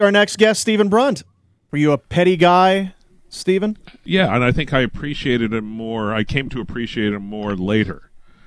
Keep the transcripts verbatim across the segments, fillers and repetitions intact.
Our next guest, Stephen Brunt. Were you a petty guy, Stephen? Yeah, and I think I appreciated him more. I came to appreciate him more later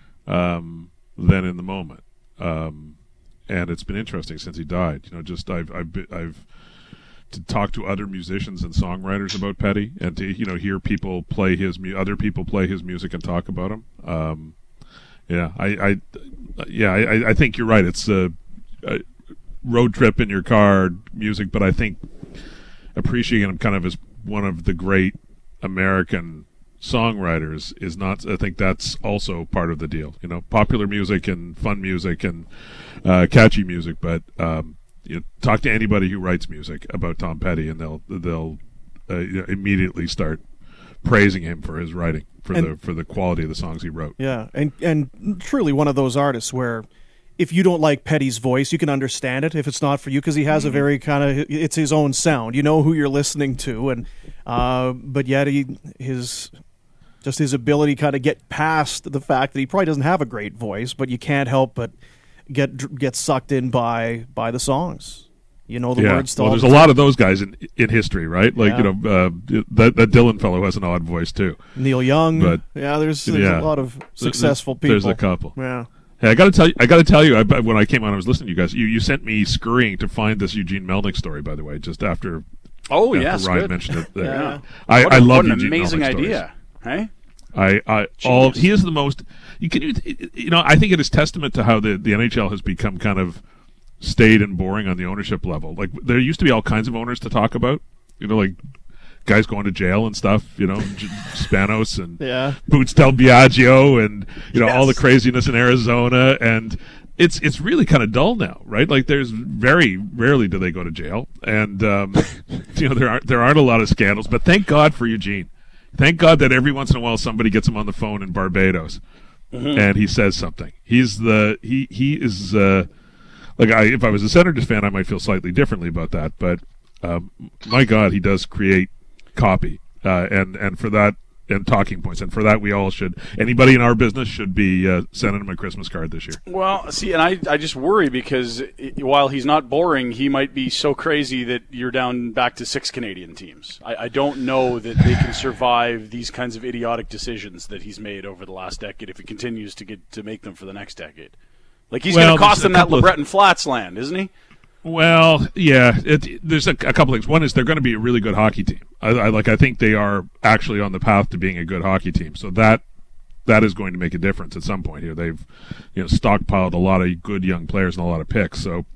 um, than in the moment. Um, and it's been interesting since he died. You know, just I've I've been, I've to talk to other musicians and songwriters about Petty, and to you know hear people play his mu- other people play his music and talk about him. Um, yeah, I, I yeah I, I think you're right. It's a, a road trip in your car music, but I think appreciating him kind of as one of the great American songwriters is not. I think that's also part of the deal. You know, popular music and fun music and uh, catchy music, but um, you know, talk to anybody who writes music about Tom Petty, and they'll they'll uh, you know, immediately start praising him for his writing, for and, the for the quality of the songs he wrote. Yeah, and and truly one of those artists where if you don't like Petty's voice, you can understand it if it's not for you, because he has mm-hmm. a very kind of, it's his own sound. You know who you're listening to, and uh, but yet he his just his ability kind of get past the fact that he probably doesn't have a great voice, but you can't help but get get sucked in by by the songs. You know the yeah. words. Well, there's a lot of those guys in in history, right? Like yeah. you know uh, that that Dylan fellow has an odd voice too. Neil Young, but yeah, there's, there's yeah. a lot of successful there's, people. There's a couple. Yeah. Hey, I got to tell you. I got to tell you. I, when I came on, I was listening to you guys. You, you sent me scurrying to find this Eugene Melnick story. By the way, just after. Oh after yes, Ryan good. mentioned it. There. yeah. I, what I a, love what an Eugene amazing Melnick idea. Stories. Hey. I, I all he is the most. You can you know. I think it is testament to how the the N H L has become kind of staid and boring on the ownership level. Like there used to be all kinds of owners to talk about. You know, like. Guys going to jail and stuff, you know, Spanos and yeah. Boots Del Biagio and, you know, yes. all the craziness in Arizona. And it's it's really kind of dull now, right? Like there's very rarely do they go to jail. And, um, you know, there aren't, there aren't a lot of scandals. But thank God for Eugene. Thank God that every once in a while somebody gets him on the phone in Barbados mm-hmm. and he says something. He's the, he, he is, uh, like I, if I was a Senators fan, I might feel slightly differently about that. But, um, my God, he does create copy uh, and and for that and talking points, and for that we all should, anybody in our business should be uh, sending him a Christmas card this year. Well, see, and I, I just worry because it, while he's not boring, he might be so crazy that you're down back to six Canadian teams. I, I don't know that they can survive these kinds of idiotic decisions that he's made over the last decade if he continues to get to make them for the next decade. Like he's well, going to cost them that LeBreton of... Flats land, isn't he? Well, yeah. It, there's a, a couple things. One is they're going to be a really good hockey team. I, I like. I think they are actually on the path to being a good hockey team. So that that is going to make a difference at some point here. They've, you know, stockpiled a lot of good young players and a lot of picks. So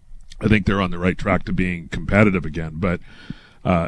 I think they're on the right track to being competitive again. But uh,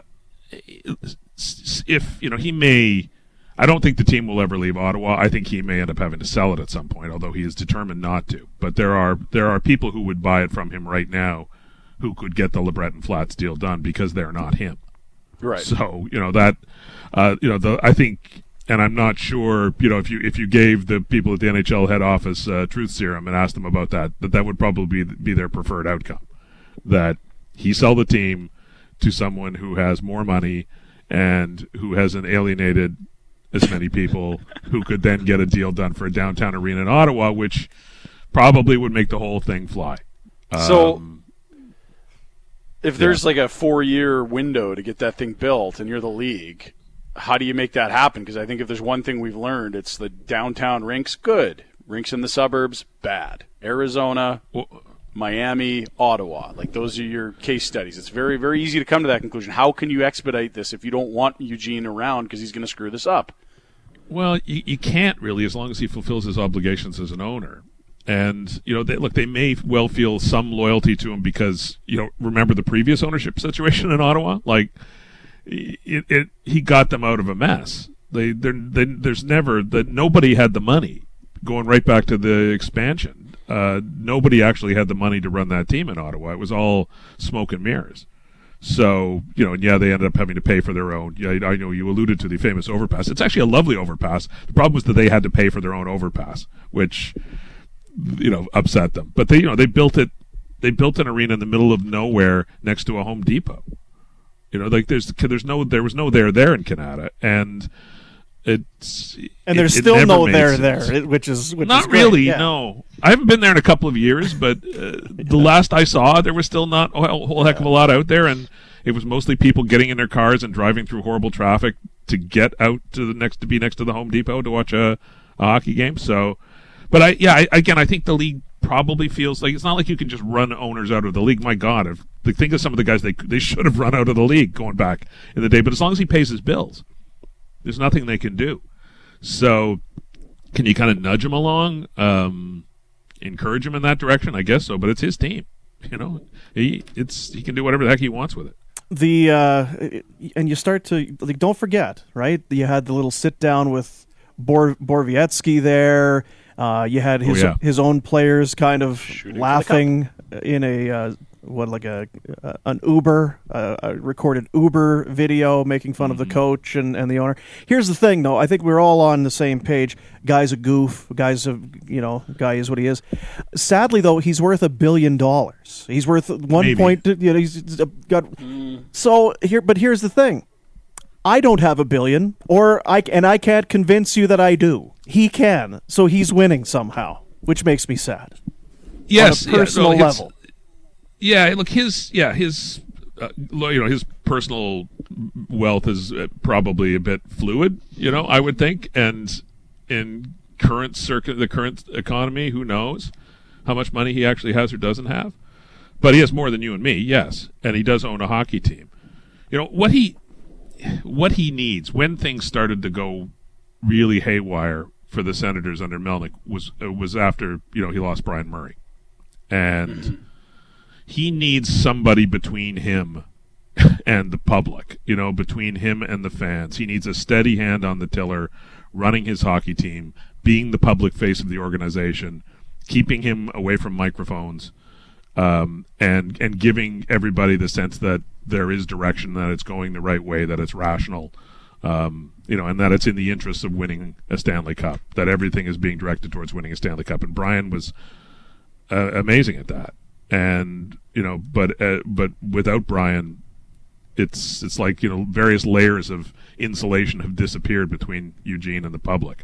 if you know, he may. I don't think the team will ever leave Ottawa. I think he may end up having to sell it at some point, although he is determined not to. But there are there are people who would buy it from him right now who could get the LeBreton Flats deal done because they're not him. Right. So, you know, that, uh, you know, the, I think, and I'm not sure, you know, if you if you gave the people at the N H L head office uh, truth serum and asked them about that, that that would probably be, be their preferred outcome. That he sell the team to someone who has more money and who hasn't alienated as many people who could then get a deal done for a downtown arena in Ottawa, which probably would make the whole thing fly. So, um, if there's yeah. like a four-year window to get that thing built and you're the league, how do you make that happen? Because I think if there's one thing we've learned, it's the downtown rinks, good. Rinks in the suburbs, bad. Arizona, well, Miami, Ottawa. Like, those are your case studies. It's very, very easy to come to that conclusion. How can you expedite this if you don't want Eugene around because he's going to screw this up? Well, you, you can't really, as long as he fulfills his obligations as an owner. And, you know, they, look, they may well feel some loyalty to him because, you know, remember the previous ownership situation in Ottawa? Like, it, it he got them out of a mess. They, they there's never, that nobody had the money, going right back to the expansion. Uh, nobody actually had the money to run that team in Ottawa. It was all smoke and mirrors. So, you know, and yeah, they ended up having to pay for their own. Yeah, I know you alluded to the famous overpass. It's actually a lovely overpass. The problem was that they had to pay for their own overpass, which, you know, upset them. But they, you know, they built it. They built an arena in the middle of nowhere next to a Home Depot. You know, like there's there's no there was no there there in Canada, and it's and there's it, it still never no made there sense. there, which is which Not is great. really. Yeah. No, I haven't been there in a couple of years, but uh, the last I saw, there was still not a whole, whole heck of a lot out there, and it was mostly people getting in their cars and driving through horrible traffic to get out to the next to be next to the Home Depot to watch a, a hockey game. So, but I yeah, I, again, I think the league probably feels like it's not like you can just run owners out of the league. My God, if like, think of some of the guys they they should have run out of the league going back in the day. But as long as he pays his bills, there's nothing they can do. So, can you kind of nudge him along, um, encourage him in that direction? I guess so. But it's his team, you know. He it's he can do whatever the heck he wants with it. The uh, and you start to like, don't forget, right? You had the little sit down with Bor- Borowiecki there. Uh, you had his oh, yeah. his own players kind of Shooting laughing in a uh, what like a uh, an Uber uh, a recorded Uber video making fun mm-hmm. of the coach and, and the owner. Here's the thing, though. I think we're all on the same page. Guy's a goof. Guy's a you know guy is what he is. Sadly, though, he's worth a billion dollars. He's worth one Maybe. point. You know, he's got mm. so here. But here's the thing. I don't have a billion, or I and I can't convince you that I do. He can, so he's winning somehow, which makes me sad. Yes, on a personal yeah, no, level. Yeah, look, his yeah his uh, you know his personal wealth is uh, probably a bit fluid. You know, I would think, and in current circuit, the current economy, who knows how much money he actually has or doesn't have? But he has more than you and me, yes, and he does own a hockey team. You know what he. What he needs when things started to go really haywire for the Senators under Melnyk was uh, was after you know he lost Brian Murray, and mm-hmm. he needs somebody between him and the public, you know, between him and the fans. He needs a steady hand on the tiller, running his hockey team, being the public face of the organization, keeping him away from microphones, um, and and giving everybody the sense that there is direction, that it's going the right way, that it's rational, um, you know, and that it's in the interests of winning a Stanley Cup, that everything is being directed towards winning a Stanley Cup. And Brian was uh, amazing at that. And, you know, but uh, but without Brian, it's it's like, you know, various layers of insulation have disappeared between Eugene and the public.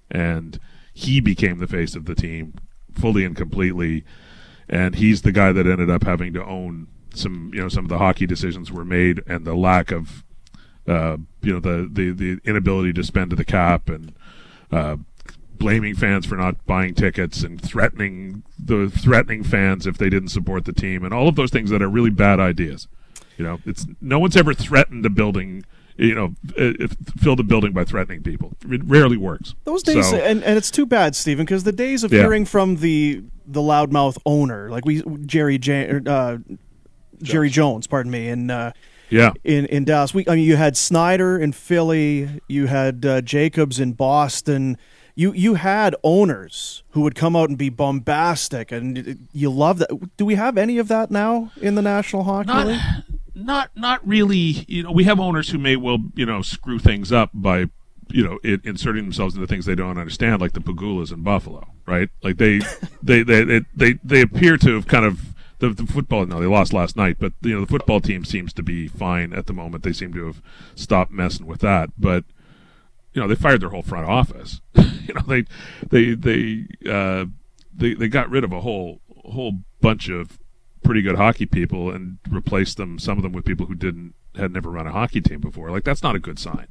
And he became the face of the team fully and completely. And he's the guy that ended up having to own some, you know, some of the hockey decisions were made, and the lack of, uh, you know, the, the, the inability to spend to the cap, and uh, blaming fans for not buying tickets, and threatening the threatening fans if they didn't support the team, and all of those things that are really bad ideas. You know, it's no one's ever threatened a building. You know, if, filled a building by threatening people. It rarely works. Those days, so, and, and it's too bad, Stephen, because the days of yeah. hearing from the the loudmouth owner, like we Jerry Jan, uh, Jerry Jones, pardon me, and uh, yeah, in in Dallas, we I mean, you had Snyder in Philly, you had uh, Jacobs in Boston. You you had owners who would come out and be bombastic, and you love that. Do we have any of that now in the National Hockey not, League? Not not really. You know, we have owners who may well, you know, screw things up by, you know, it, inserting themselves into things they don't understand, like the Pagulas in Buffalo, right? Like they they, they, they, they, they appear to have kind of the, the football. No, they lost last night, but you know, the football team seems to be fine at the moment. They seem to have stopped messing with that, but you know, they fired their whole front office. you know, they they they uh, they they got rid of a whole whole bunch of pretty good hockey people and replaced them, some of them, with people who didn't had never run a hockey team before. Like, that's not a good sign.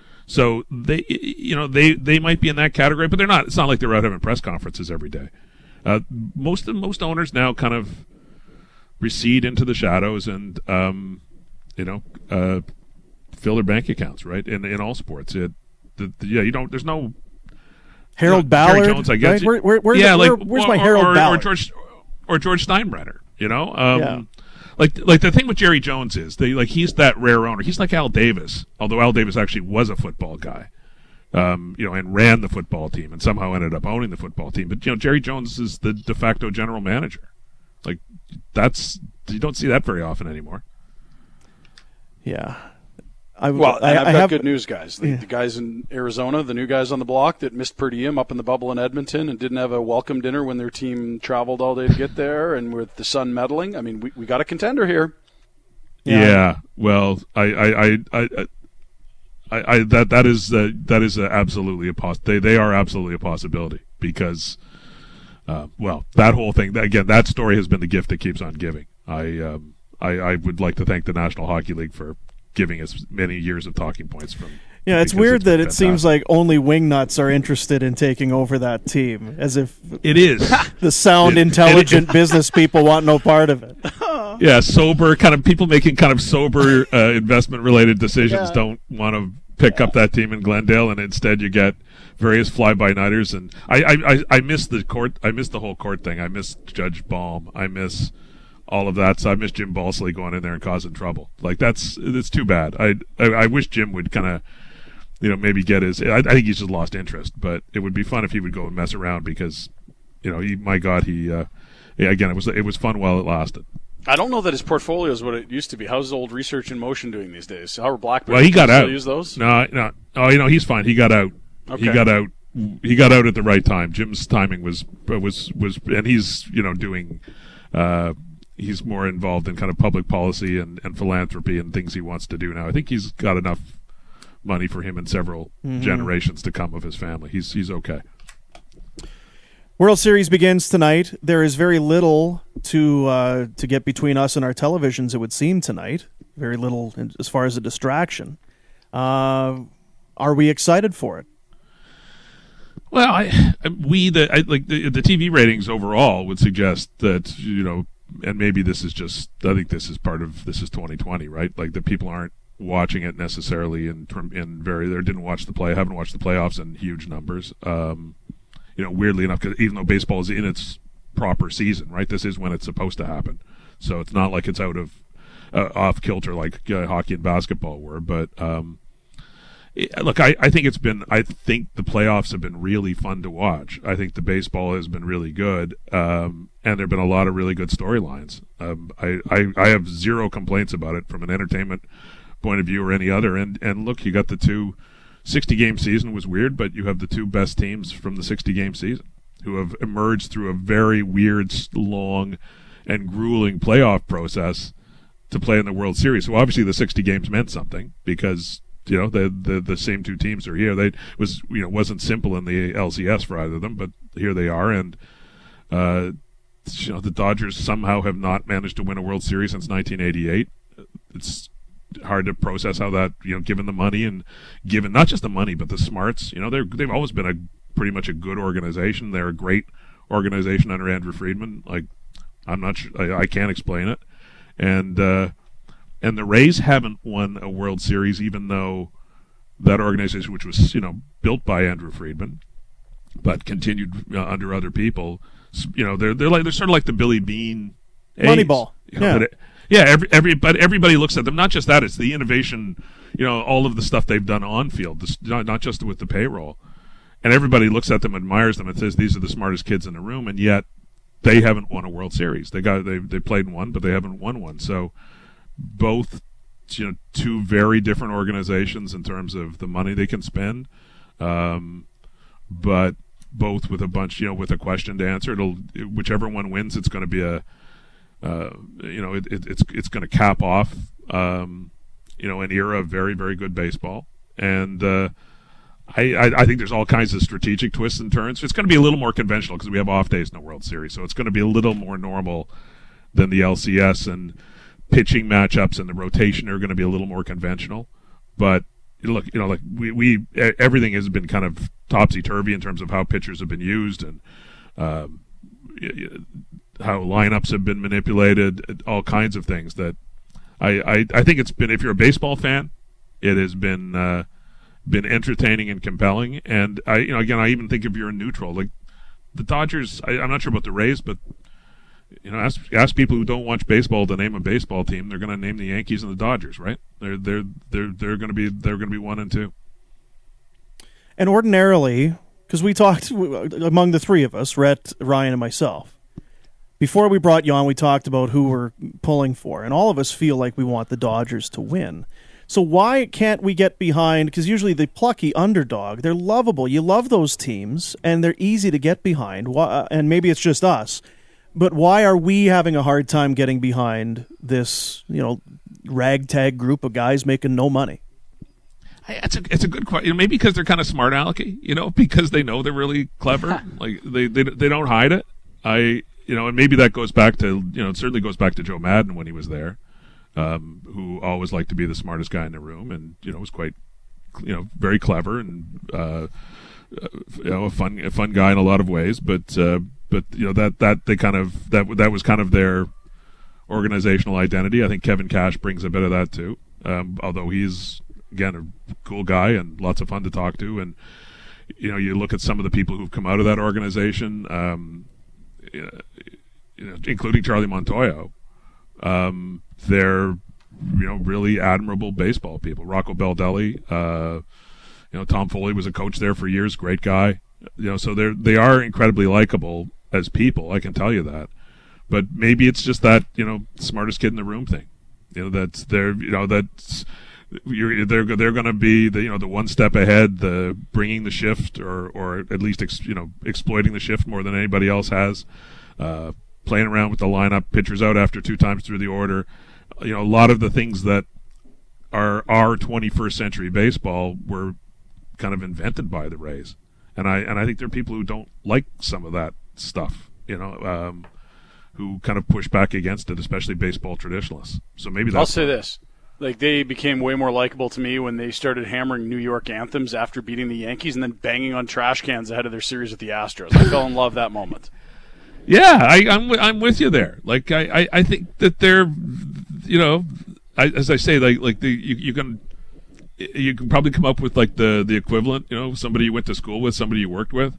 So they, you know, they, they might be in that category, but they're not. It's not like they're out having press conferences every day. Uh, most of most owners now kind of recede into the shadows and, um, you know, uh, fill their bank accounts. Right in in all sports. It, the, the, yeah, you don't. There's no Harold you know, Ballard. Jerry Jones, I guess. Right? Where, where, where, yeah, where, like where's or, my Harold or, Ballard? Or George or George Steinbrenner. You know, um, yeah. like like the thing with Jerry Jones is they like he's that rare owner. He's like Al Davis, although Al Davis actually was a football guy, um, you know, and ran the football team and somehow ended up owning the football team. But you know, Jerry Jones is the de facto general manager. Like that's you don't see that very often anymore. Yeah. I, well, and I, I've I got have, good news, guys. The, yeah. the guys in Arizona, the new guys on the block that missed per diem up in the bubble in Edmonton and didn't have a welcome dinner when their team traveled all day to get there, and with the sun meddling, I mean, we we got a contender here. Yeah. yeah well, I I, I I I, I that that is uh, that is a absolutely a poss- they they are absolutely a possibility because, uh, well, that whole thing again, that story has been the gift that keeps on giving. I um, I, I would like to thank the National Hockey League for giving us many years of talking points from. Yeah, it's weird it's that it fantastic. Seems like only wingnuts are interested in taking over that team, as if it is the sound, it, intelligent it, it, business people want no part of it. Yeah, sober kind of people making kind of sober uh, investment-related decisions yeah. don't want to pick yeah. up that team in Glendale, and instead you get various fly-by-nighters. And I, I, I, I miss the court. I miss the whole court thing. I miss Judge Baum. I miss all of that. So I miss Jim Balsley going in there and causing trouble. Like that's it's too bad. I, I, I wish Jim would kind of. You know, maybe get his. I, I think he's just lost interest, but it would be fun if he would go and mess around because, you know, he, my God, he. Uh, yeah, again, it was it was fun while it lasted. I don't know that his portfolio is what it used to be. How's old Research in Motion doing these days? How are Blackberry? Well, he got out. Use those? No, no. Oh, you know, he's fine. He got out. Okay. He got out. He got out at the right time. Jim's timing was was was, and he's you know doing. Uh, he's more involved in kind of public policy and, and philanthropy and things he wants to do now. I think he's got enough money for him and several mm-hmm. generations to come of his family. He's he's okay. World Series begins tonight. There is very little to uh, to get between us and our televisions, it would seem, tonight. Very little as far as a distraction. Uh, are we excited for it? Well, I, we the I, like the, the T V ratings overall would suggest that you know, and maybe this is just. I think this is part of this is twenty twenty, right? Like the people aren't watching it necessarily in in very they didn't watch the play haven't watched the playoffs in huge numbers um you know weirdly enough because even though baseball is in its proper season, right, this is when it's supposed to happen, so it's not like it's out of uh, off kilter like uh, hockey and basketball were, but um it, look I, I think it's been I think the playoffs have been really fun to watch. I think the baseball has been really good, um and there have been a lot of really good storylines. um I, I I have zero complaints about it from an entertainment point of view or any other, and and look, you got the two sixty game season was weird, but you have the two best teams from the sixty game season who have emerged through a very weird, long, and grueling playoff process to play in the World Series. So obviously the sixty games meant something because you know the the, the same two teams are here. They was you know wasn't simple in the L C S for either of them, but here they are, and uh, you know the Dodgers somehow have not managed to win a World Series since nineteen eighty-eight. It's hard to process how that, you know, given the money and given not just the money but the smarts. You know, they're they've always been a pretty much a good organization. They're a great organization under Andrew Friedman. Like, I'm not sure, I, I can't explain it. And uh, and the Rays haven't won a World Series, even though that organization, which was you know built by Andrew Friedman, but continued uh, under other people. You know, they're they're like they're sort of like the Billy Bean Moneyball. You know, yeah. But it, Yeah, every, every but everybody looks at them. Not just that; it's the innovation. You know, all of the stuff they've done on field, this, not not just with the payroll. And everybody looks at them, admires them, and says these are the smartest kids in the room. And yet, they haven't won a World Series. They got they they played in one, but they haven't won one. So, both, you know, two very different organizations in terms of the money they can spend, um, but both with a bunch, you know, with a question to answer. It'll whichever one wins, it's going to be a Uh, you know, it, it, it's it's going to cap off, um, you know, an era of very, very good baseball. And uh, I, I, I think there's all kinds of strategic twists and turns. It's going to be a little more conventional because we have off days in the World Series. So it's going to be a little more normal than the L C S, and pitching matchups and the rotation are going to be a little more conventional. But look, you know, like we, we everything has been kind of topsy-turvy in terms of how pitchers have been used and um, how lineups have been manipulated, all kinds of things that I, I, I think it's been, if you're a baseball fan, it has been uh, been entertaining and compelling. And I, you know, again, I even think if you're a neutral, like the Dodgers, I, I'm not sure about the Rays, but you know, ask ask people who don't watch baseball to name a baseball team, they're going to name the Yankees and the Dodgers, right? They're they're they're they're going to be they're going to be one and two. And ordinarily, because we talked among the three of us, Rhett, Ryan, and myself. Before we brought you on, we talked about who we're pulling for, and all of us feel like we want the Dodgers to win. So why can't we get behind, because usually the plucky underdog, they're lovable. You love those teams, and they're easy to get behind, and maybe it's just us, but why are we having a hard time getting behind this, you know, ragtag group of guys making no money? I, it's a it's a good question. You know, maybe because they're kind of smart alecky, you know, because they know they're really clever. like they, they they don't hide it. I you know, and maybe that goes back to you know, it certainly goes back to Joe Madden when he was there, um, who always liked to be the smartest guy in the room, and you know was quite you know very clever and uh, you know a fun a fun guy in a lot of ways. But uh, but you know that that they kind of that that was kind of their organizational identity. I think Kevin Cash brings a bit of that too, um, although he's again a cool guy and lots of fun to talk to. And you know you look at some of the people who've come out of that organization, um, you know, including Charlie Montoyo. Um, they're you know really admirable baseball people. Rocco Baldelli, uh, you know Tom Foley was a coach there for years, great guy. You know, so they're they are incredibly likable as people. I can tell you that. But maybe it's just that you know smartest kid in the room thing. You know that's they're you know that's you're, they're they're going to be the you know the one step ahead, the bringing the shift or or at least ex, you know exploiting the shift more than anybody else has. Uh, playing around with the lineup, pitchers out after two times through the order. You know a lot of the things that are our twenty-first century baseball were kind of invented by the Rays, and I and I think there are people who don't like some of that stuff. You know. Um, who kind of push back against it, especially baseball traditionalists. So maybe that's... I'll say this. Like, they became way more likable to me when they started hammering New York anthems after beating the Yankees and then banging on trash cans ahead of their series with the Astros. I fell in love that moment. Yeah, I, I'm I'm with you there. Like, I, I, I think that they're, you know, I, as I say, like like the you, you can you can probably come up with like the, the equivalent, you know, somebody you went to school with, somebody you worked with.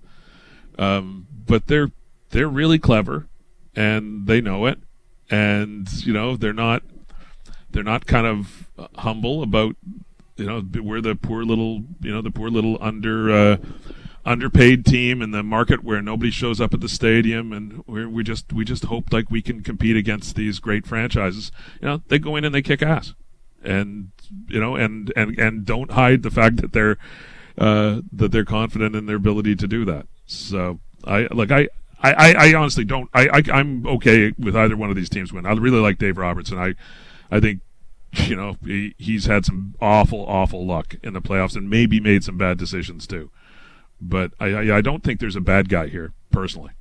Um, but they're they're really clever. And they know it, and you know they're not they're not kind of humble about you know we're the poor little you know the poor little under uh, underpaid team in the market where nobody shows up at the stadium, and we're, we just we just hope like we can compete against these great franchises. You know they go in and they kick ass, and you know and and, and don't hide the fact that they're uh, that they're confident in their ability to do that. So I like I. I, I honestly don't. I, I I'm okay with either one of these teams win. I really like Dave Robertson. I I think you know he, he's had some awful awful luck in the playoffs and maybe made some bad decisions too. But I I, I don't think there's a bad guy here personally.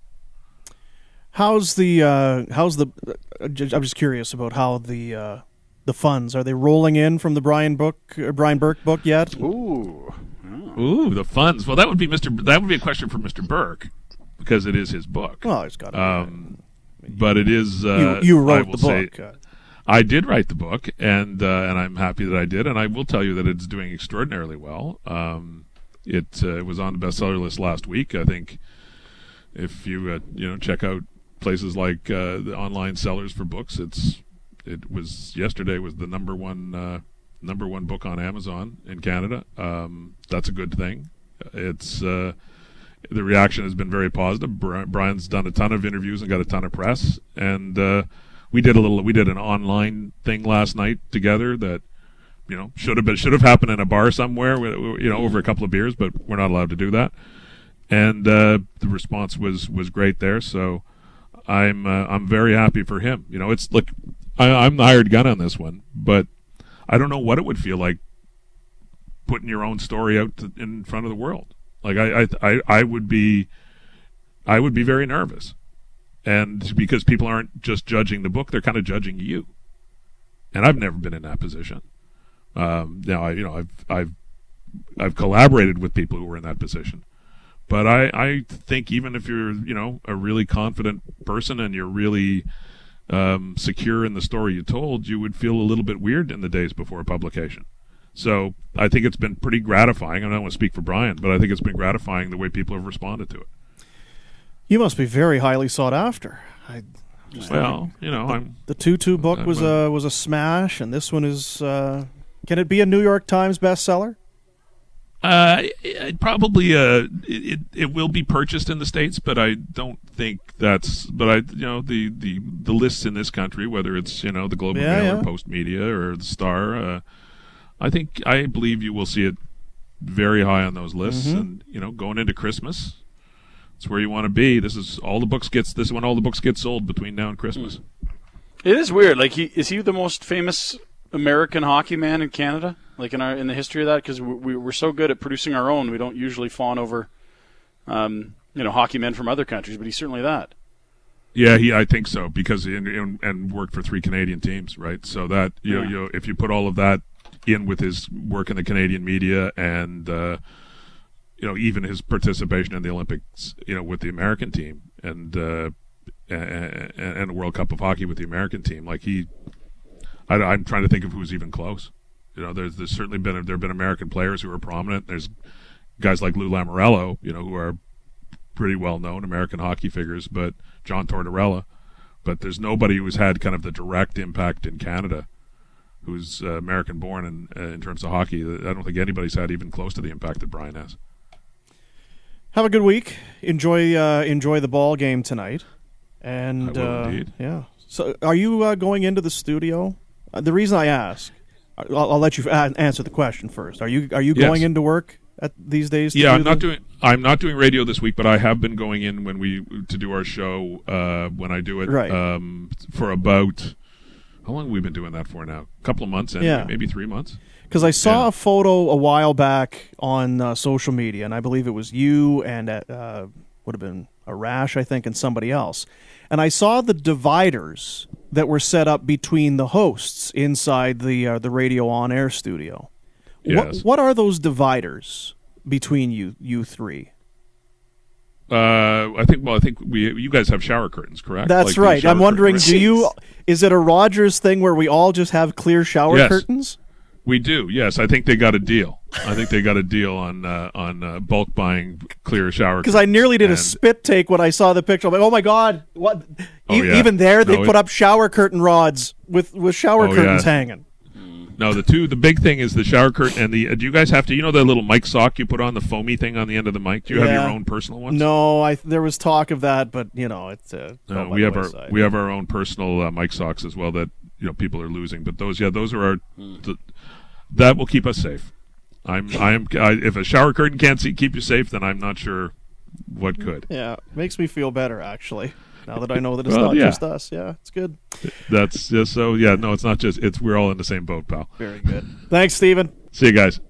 How's the uh, how's the? I'm just curious about how the uh, the funds are they rolling in from the Brian book uh, Brian Burke book yet? Ooh, oh. Ooh, the funds. Well, that would be Mister That would be a question for Mister Burke. Because it is his book. Well, it's got to um, be. But it is. Uh, you, you wrote I will the book. Say, I did write the book, and uh, and I'm happy that I did. And I will tell you that it's doing extraordinarily well. Um, it uh, it was on the bestseller list last week. I think if you uh, you know check out places like uh, the online sellers for books, it's it was yesterday was the number one uh, number one book on Amazon in Canada. Um, that's a good thing. It's. Uh, The reaction has been very positive. Brian's done a ton of interviews and got a ton of press, and uh, we did a little. We did an online thing last night together that, you know, should have been should have happened in a bar somewhere, you know, over a couple of beers, but we're not allowed to do that. And uh, the response was, was great there. So I'm uh, I'm very happy for him. You know, it's look, I, I'm the hired gun on this one, but I don't know what it would feel like putting your own story out to, in front of the world. Like I, I, I would be, I would be very nervous, and because people aren't just judging the book, they're kind of judging you. And I've never been in that position. Um, now, I, you know, I've, I've, I've collaborated with people who were in that position, but I, I think even if you're, you know, a really confident person and you're really um, secure in the story you told, you would feel a little bit weird in the days before publication. So I think it's been pretty gratifying. I don't want to speak for Brian, but I think it's been gratifying the way people have responded to it. You must be very highly sought after. I just well, you know, the, I'm the two two book I'm was a, a was a smash, and this one is. Uh, can it be a New York Times bestseller? Uh, it, probably. Uh, it it will be purchased in the States, but I don't think that's. But I, you know, the the the lists in this country, whether it's you know the Globe and yeah, Mail yeah. or Post Media or the Star. Uh, I think I believe you will see it very high on those lists, mm-hmm. and you know, going into Christmas, it's where you want to be. This is all the books gets. This is when all the books get sold between now and Christmas. It is weird. Like, he is he the most famous American hockey man in Canada? like in our in the history of that? Because we, we we're so good at producing our own, we don't usually fawn over, um, you know, hockey men from other countries. But he's certainly that. Yeah, he. I think so because in, in, and worked for three Canadian teams, right? So that you Yeah. know, you know, if you put all of that in with his work in the Canadian media and uh, you know even his participation in the Olympics, you know, with the American team and uh, and, and the World Cup of Hockey with the American team, like he, I, I'm trying to think of who's even close. You know, there's there's certainly been there have been American players who are prominent. There's guys like Lou Lamoriello, you know, who are pretty well known American hockey figures, but John Tortorella, but there's nobody who's had kind of the direct impact in Canada who's uh, American born in, uh, in terms of hockey. I don't think anybody's had even close to the impact that Brian has. Have a good week. Enjoy uh, enjoy the ball game tonight. And I will uh, indeed. yeah. So are you uh, going into the studio? Uh, the reason I ask, I'll, I'll let you a- answer the question first. Are you are you Yes. going into work at these days? To Yeah, do I'm not the- doing I'm not doing radio this week, but I have been going in when we to do our show uh, when I do it Right. um, for about how long have we been doing that for now? A couple of months, anyway, Yeah. maybe three months. Because I saw Yeah. a photo a while back on uh, social media, and I believe it was you and uh, would have been Arash, I think, and somebody else. And I saw the dividers that were set up between the hosts inside the uh, the radio on air studio. What, Yes. what are those dividers between you you three? Uh, I think. Well, I think we you guys have shower curtains, correct? That's Like these right. shower I'm wondering, curtains. do you? Is it a Rogers thing where we all just have clear shower Yes. curtains? We do. Yes, I think they got a deal. I think they got a deal on uh, on uh, bulk buying clear shower. Because I nearly did a And- spit take when I saw the picture. I'm like, oh my god! What? Oh, E- yeah. Even there, they No, put it- up shower curtain rods with with shower Oh, curtains yeah. hanging. No, the two. The big thing is the shower curtain and the. Uh, do you guys have to? You know the little mic sock you put on, the foamy thing on the end of the mic. Do you have Yeah. your own personal ones? No, I there was talk of that, but you know, it's uh, No, fell by we the have our wayside. we have our own personal uh, mic socks as well that you know people are losing. But those, yeah, those are our. th- that will keep us safe. I'm. I am. I, if a shower curtain can't see, keep you safe, then I'm not sure what could. Yeah, makes me feel better actually. Now that I know that it's Well, not yeah. just us. Yeah, it's good. That's just so. Yeah, no, it's not just. It's we're all in the same boat, pal. Very good. Thanks, Stephen. See you guys.